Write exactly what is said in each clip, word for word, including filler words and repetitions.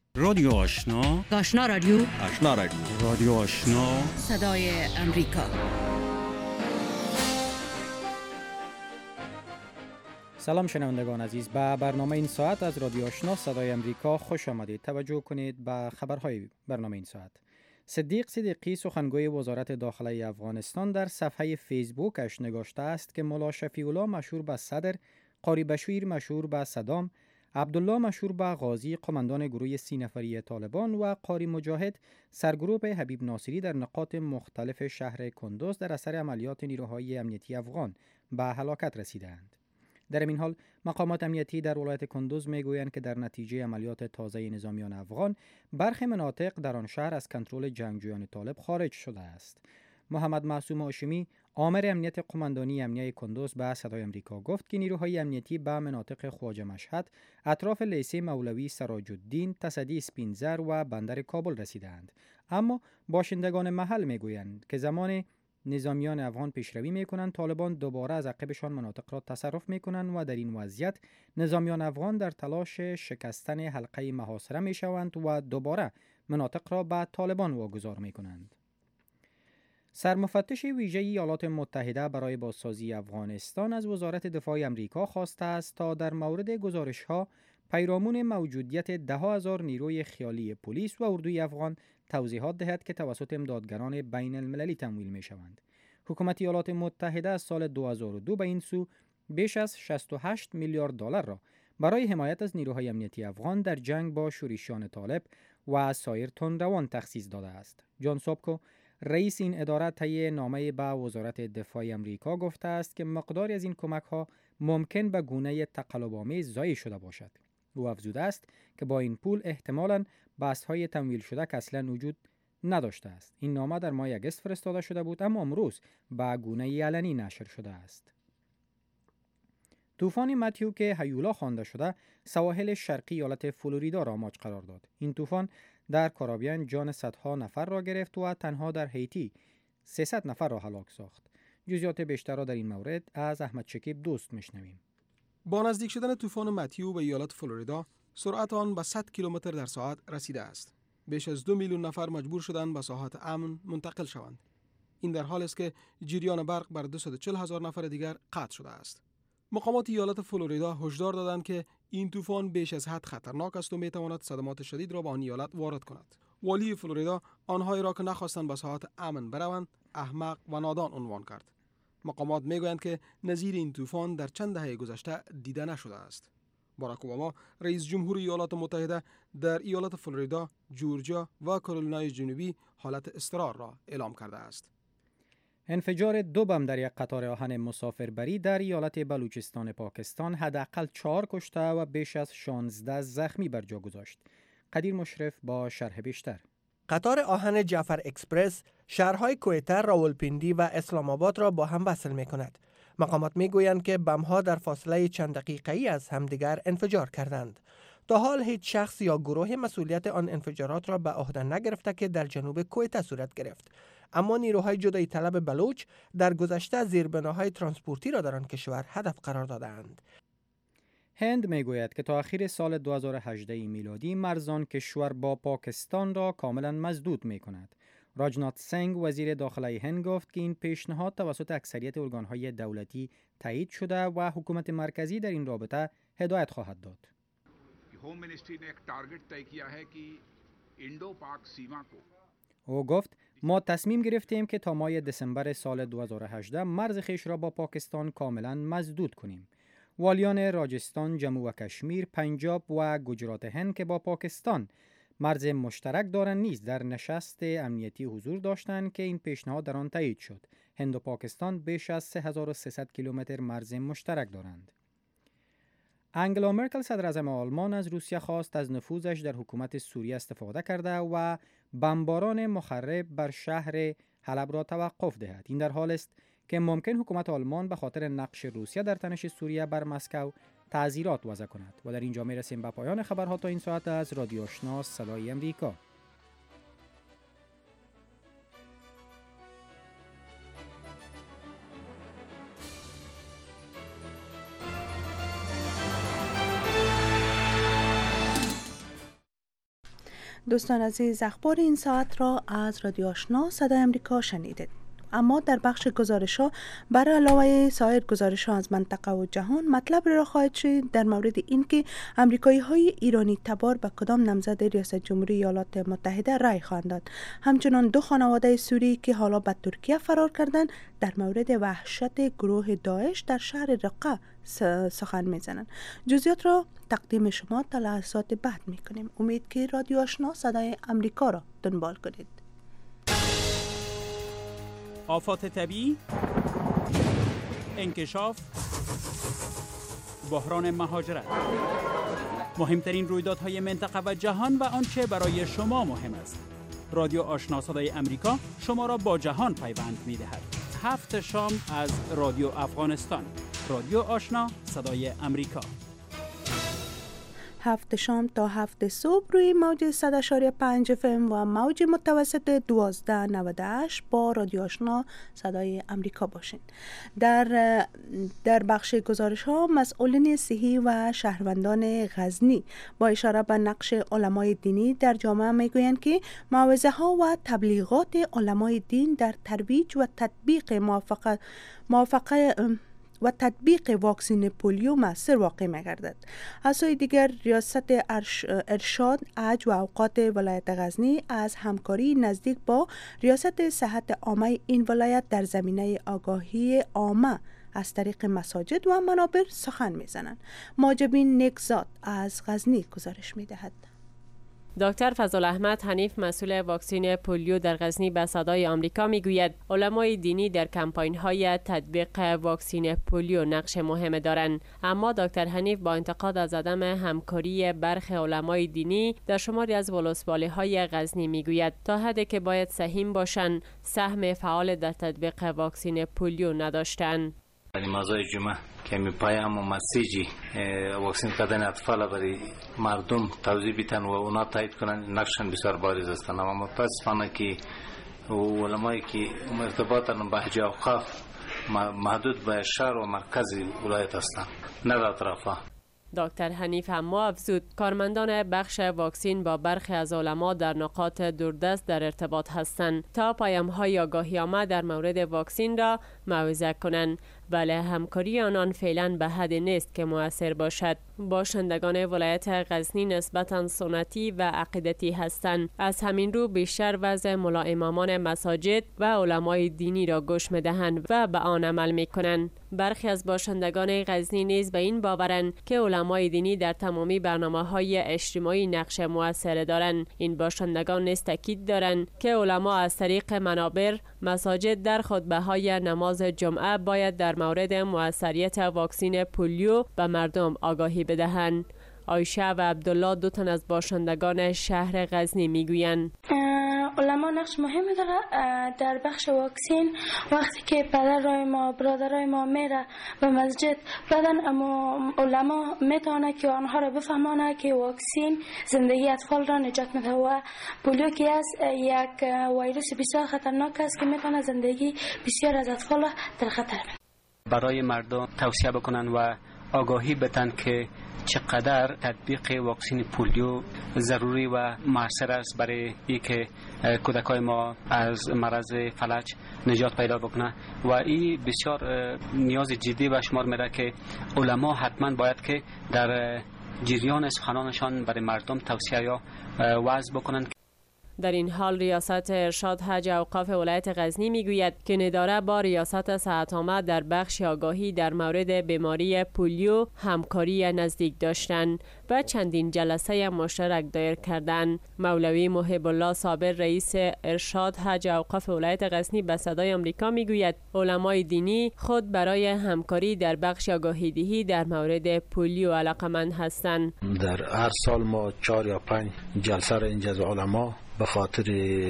رادیو آشنا، آشنا رادیو، آشنا رادیو، رادیو آشنا، صدای امریکا. سلام شنوندگان عزیز، به برنامه این ساعت از رادیو آشنا صدای امریکا خوش آمدید. توجه کنید به خبرهای برنامه این ساعت. صدیق صدیقی سخنگوی وزارت داخلی افغانستان در صفحه فیسبوکش نگاشته است که ملا شفیع الله مشهور به صدر، قاری بشیر مشهور به صدام، عبدالله مشهور به غازی قماندان گروه سی نفری طالبان و قاری مجاهد سرگروه حبیب ناصری در نقاط مختلف شهر کندوز در اثر عملیات نیروهای امنیتی افغان به هلاکت رسیدند. در این حال مقامات امنیتی در ولایت کندوز میگویند که در نتیجه عملیات تازه نظامیان افغان برخی مناطق در آن شهر از کنترل جنگجویان طالب خارج شده است. محمد معصوم هاشمی آمر امنیت قماندانی امنیه کندوز به صدای امریکا گفت که نیروهای امنیتی به مناطق خواجه مشهد، اطراف لیسه مولوی سراج الدین، تصدی سپینزر و بندر کابل رسیدند. اما باشندگان محل میگویند که زمان نظامیان افغان پیشروی میکنند، طالبان دوباره از عقبشان مناطق را تصرف میکنند و در این وضعیت نظامیان افغان در تلاش شکستن حلقه محاصره میشوند و دوباره مناطق را به طالبان واگذار میکنند. سرمفتش ویژه ایالات متحده برای بازسازی افغانستان از وزارت دفاع امریکا خواسته است تا در مورد گزارش‌ها پیرامون موجودیت ده هزار نیروی خیالی پلیس و اردوی افغان توضیحات دهد که توسط امدادگران بین المللی تمویل می شوند. حکومت ایالات متحده از سال دو هزار و دو به این سو بیش از شصت و هشت میلیارد دلار را برای حمایت از نیروهای امنیتی افغان در جنگ با شورشیان طالب و سایر تندروان تخصیص داده است. جان سابکو رئیس این اداره طی نامه به وزارت دفاع امریکا گفته است که مقداری از این کمک‌ها ممکن به گونه تقلب‌آمیز ضایع شده باشد. او افزوده است که با این پول احتمالاً بحث‌های تمویل شده که اصلاً وجود نداشته است. این نامه در ماه اگست فرستاده شده بود اما امروز به گونه علنی نشر شده است. طوفان متیو که هیولا خوانده شده سواحل شرقی ایالت فلوریدا را ماچ قرار داد. این طوفان در کارائیبیان جان صدها نفر را گرفت و تنها در هیتی سیصد نفر را هلاک ساخت. جزئیات بیشتر را در این مورد از احمد شکیب دوست میشنویم. با نزدیک شدن طوفان متیو به ایالت فلوریدا، سرعت آن به صد کیلومتر در ساعت رسیده است. بیش از دو میلیون نفر مجبور شدند به ساحات امن منتقل شوند. این در حالی است که جریان برق بر دویست و چهل هزار نفر دیگر قطع شده است. مقامات ایالت فلوریدا هشدار دادند که این طوفان بیش از حد خطرناک است و میتواند صدمات شدید را به آن ایالت وارد کند. والی فلوریدا آنهایی را که نخواستند به ساحات امن بروند احمق و نادان عنوان کرد. مقامات میگویند که نظیر این طوفان در چند دهه گذشته دیده نشده است. باراک اوباما رئیس جمهور ایالات متحده در ایالات فلوریدا، جورجیا و کارولینای جنوبی حالت اضطرار را اعلام کرده است. انفجار دو بم در یک قطار آهن مسافربری در ایالت بلوچستان پاکستان حداقل چهار کشته و بیش از شانزده زخمی بر جا گذاشت. قدیر مشرف با شرح بیشتر. قطار آهن جعفر اکسپرس شهرهای کوئته، راولپیندی و اسلام آباد را با هم وصل می کند. مقامات می گویند که بم‌ها در فاصله چند دقیقه‌ای از همدیگر انفجار کردند. تا حال هیچ شخص یا گروه مسئولیت آن انفجارات را به عهده نگرفته که در جنوب کوئته صورت گرفت. اما نیروهای جدایی طلب بلوچ در گذشته زیربناهای ترانسپورتی را در آن کشور هدف قرار دادند. هند میگوید که تا اخیر سال دو هزار و هجده میلادی مرزان کشور با پاکستان را کاملا مسدود می کند. راجنات سنگ وزیر داخلی هند گفت که این پیشنهاد توسط اکثریت ارگانهای دولتی تایید شده و حکومت مرکزی در این رابطه هدایت خواهد داد. Home ministry ने एक टारगेट तय किया है कि इंडो पाक सीमा को او گفت ما تصمیم گرفتیم که تا ماه دسامبر سال دو هزار و هجده مرز خویش را با پاکستان کاملا مسدود کنیم. والیان راجستان، جموں و کشمیر، پنجاب و گجرات هند که با پاکستان مرز مشترک دارند نیز در نشست امنیتی حضور داشتند که این پیشنهاد در آن تایید شد. هند و پاکستان بیش از سه هزار و سیصد کیلومتر مرز مشترک دارند. انگلا مرکل صدر اعظم آلمان از روسیه خواست از نفوذش در حکومت سوریه استفاده کرده و بمباران مخرب بر شهر حلب را توقف دهد. این در حال است که ممکن حکومت آلمان به خاطر نقش روسیه در تنش سوریه بر مسکو تعزیرات وضع کند. و در اینجا میرسیم به پایان خبرها تا این ساعت از رادیو آشنا صدای امریکا. دوستان عزیز، اخبار این ساعت را از رادیو آشنا صدای امریکا شنیدید. اما در بخش گزارش‌ها برای علاوه سایر گزارش‌ها از منطقه و جهان مطلب را خواهد شد در مورد اینکه آمریکایی‌های ایرانی تبار به کدام نامزد ریاست جمهوری ایالات متحده رای خواهند داد. همچنان دو خانواده سوری که حالا به ترکیه فرار کردند در مورد وحشت گروه داعش در شهر رقه سخن می‌زنند. جزئیات را تقدیم شما تا لحظات بعد می‌کنیم. امید که رادیو آشنا صدای امریکا را دنبال کنید. آفات طبیعی، انکشاف، بحران مهاجرت، مهمترین رویدادهای منطقه و جهان و آنچه برای شما مهم است. رادیو آشنا صدای امریکا شما را با جهان پیوند می‌دهد. هفت شام از رادیو افغانستان. رادیو آشنا صدای امریکا. هفت شام تا هفت صبح روی موج صد و پنج اف ام و موج متوسط دوازده نود و هشت با رادیو آشنا صدای امریکا باشین. در در بخش گزارش ها مسئولین صحی و شهروندان غزنی با اشاره به نقش علمای دینی در جامعه میگویند که موعظه ها و تبلیغات علمای دین در ترویج و تطبیق موافقه موافقه و تطبیق واکسن پولیو مؤثر واقع می‌گردد. از سوی دیگر ریاست ارشاد عج و اوقات ولایت غزنی از همکاری نزدیک با ریاست صحت عامه این ولایت در زمینه آگاهی عامه از طریق مساجد و منابر سخن می‌زنند. ماجبین نکزاد از غزنی گزارش می‌دهد. دکتر فضل احمد حنیف مسئول واکسن پولیو در غزنی به صدای آمریکا میگوید علمای دینی در کمپاین‌های تطبیق واکسن پولیو نقش مهم دارند، اما دکتر حنیف با انتقاد از عدم همکاری برخی علمای دینی در شماری از ولسوالی‌های غزنی میگوید تا حدی که باید سهم باشند سهم فعال در تطبیق واکسن پولیو نداشتند. نمازهای جمعه که می پیام و مسیجی واکسن کردن اطفال برای مردم توضیح بیتن و اونا تایید کنن نقشن بسیار بارز هستند. اما متاسفانه که علمایی که ارتباطن به حج اوقاف محدود به شهر و مرکز ولایت هستند، نه در اطرافا. دکتر حنیف هم افزود کارمندان بخش واکسن با برخی از علما در نقاط دوردست در ارتباط هستند تا پیام‌های آگاهی‌آمد در مورد واکسن را موعظه کنند، ولی همکاری آنان فعلا به حد نیست که مؤثر باشد. باشندگان ولایت غزنی نسبتاً سنتی و عقیدتی هستند، از همین رو بیشتر وضع ملا امامان مساجد و علمای دینی را گوش می‌دهند و به آن عمل می‌کنند. برخی از باشندگان غزنی نیز به این باورند که علمای دینی در تمامی برنامه‌های اجتماعی نقش مؤثر دارند. این باشندگان نیز تاکید دارند که علما از طریق منابر مساجد در خطبه‌های نماز جمعه باید در مورد مؤثریت واکسن پولیو به مردم آگاهی بدهند. عایشه و عبدالله دو تن از باشندگان شهر غزنی میگویند علما نقش مهمی داره در بخش واکسن. وقتی که پدرای ما برادرای ما میره به مسجد بعدن اما علما میتونه که آنها را بفهمانه که واکسن زندگی اطفال را نجات میده و پولیو که است یک ویروس بسیار خطرناک است که میتونه زندگی بسیار از اطفال را در خطر بده. برای مردم توصیه بکنن و آگاهی بدن که چقدر تطبیق واکسن پولیو ضروری و موثر است برای اینکه کودکای ما از مرض فلج نجات پیدا بکنه و این بسیار نیاز جدی به شمار میره که علما حتما باید که در جریان سخنانشان برای مردم توصیه یا وعظ بکنن. در این حال ریاست ارشاد حج اوقاف ولایت غزنی میگوید که نداره با ریاست صحت عامه در بخش آگاهی در مورد بیماری پولیو همکاری نزدیک داشتند و چندین جلسه مشترک دایر کردند. مولوی محب الله صابر رئیس ارشاد حج اوقاف ولایت غزنی به صدای آمریکا میگوید علمای دینی خود برای همکاری در بخش آگاهی دهی در مورد پولیو علاقمند هستند. در هر سال ما چهار یا پنج جلسه را اینجا از علما به خاطر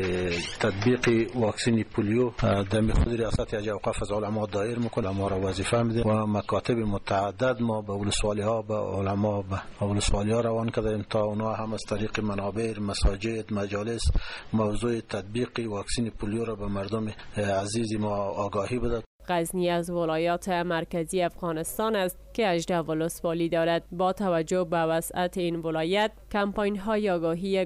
تطبیق واکسن پولیو در خود ریاست حج اوقاف از علما دایر میکنه، ما را وظیفه میده و مکاتب متعدد ما به ولسوالی ها به علما به ولسوالی ها روان کردیم تا اونا هم از طریق منابر مساجد مجالس موضوع تطبیق واکسن پولیو را به مردم عزیز ما آگاهی بده. غزنی از ولایات مرکزی افغانستان است که هجده ولسوالی دارد. با توجه به وسعت این ولایت کمپاین های آگاهی